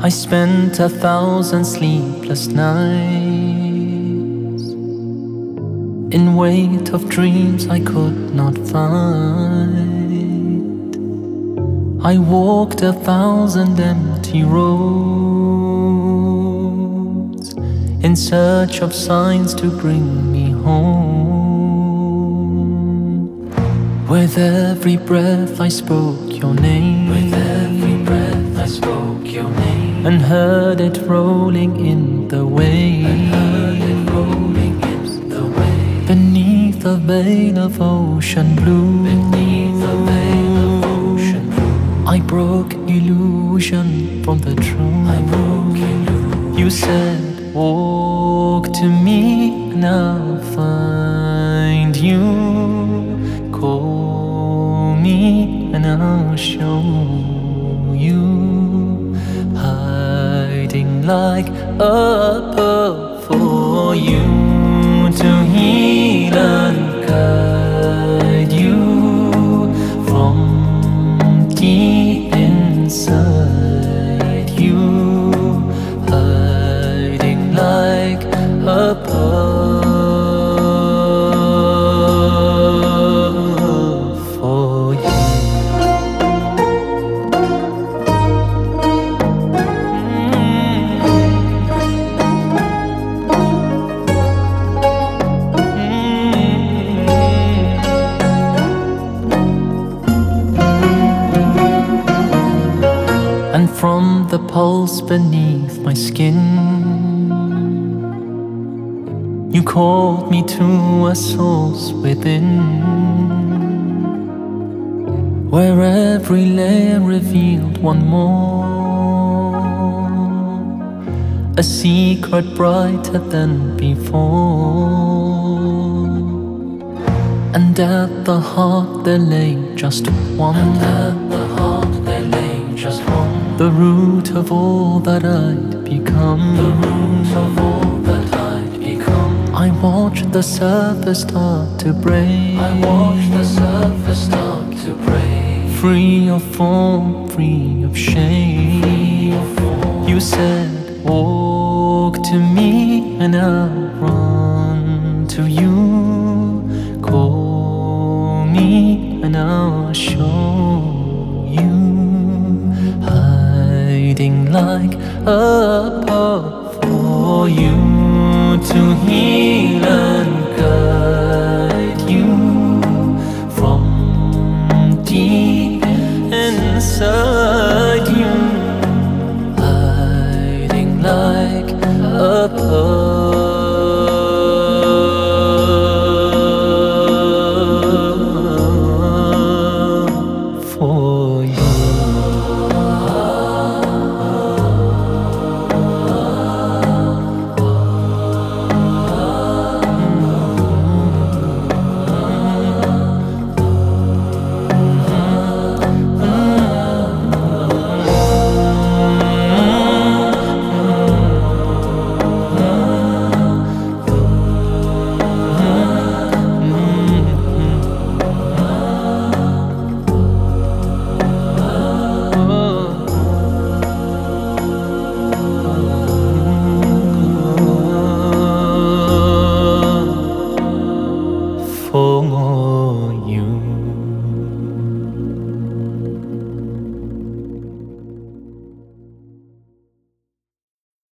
I spent 1,000 sleepless nights in wait of dreams I could not find. I walked 1,000 empty roads in search of signs to bring me home. With every breath I spoke your name. With every breath I spoke your name, and heard it rolling in the waves. Beneath a veil of ocean blue, beneath a veil of ocean blue, I broke illusion from the truth. I broke illusion. You said, walk to me and I'll find you. Call me and I'll show you. Hiding like a pearl for you to heal and guide you from deep inside you, hiding like a pearl for you. And from the pulse beneath my skin, you called me to a source within, where every layer revealed one more, a secret brighter than before. And at the heart there lay just one, the root of all that I'd become. The root of all that I'd become. I watched the surface start to break. I watched the surface start to break. Free of form, free of shame. Free of form. You said, walk to me and I'll run to you. Call me and I'll show you. Hiding like a pearl for you to heal and